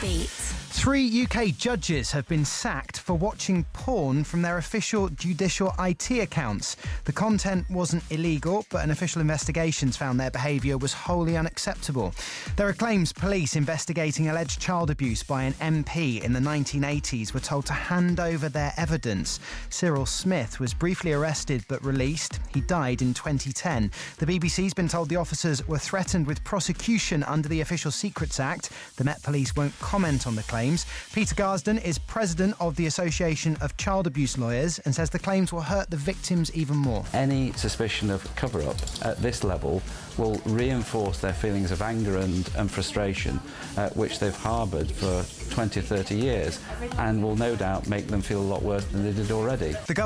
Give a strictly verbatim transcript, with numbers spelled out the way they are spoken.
Beat. Three U K judges have been sacked for watching porn from their official judicial I T accounts. The content wasn't illegal, but an official investigations found their behaviour was wholly unacceptable. There are claims police investigating alleged child abuse by an M P in the nineteen eighties were told to hand over their evidence. Cyril Smith was briefly arrested but released. He died in twenty ten. The B B C's been told the officers were threatened with prosecution under the Official Secrets Act. The Met Police won't comment on the claims. Peter Garsden is president of the Association of Child Abuse Lawyers and says the claims will hurt the victims even more. Any suspicion of cover-up at this level will reinforce their feelings of anger and, and frustration, uh, which they've harboured for twenty, thirty years, and will no doubt make them feel a lot worse than they did already. The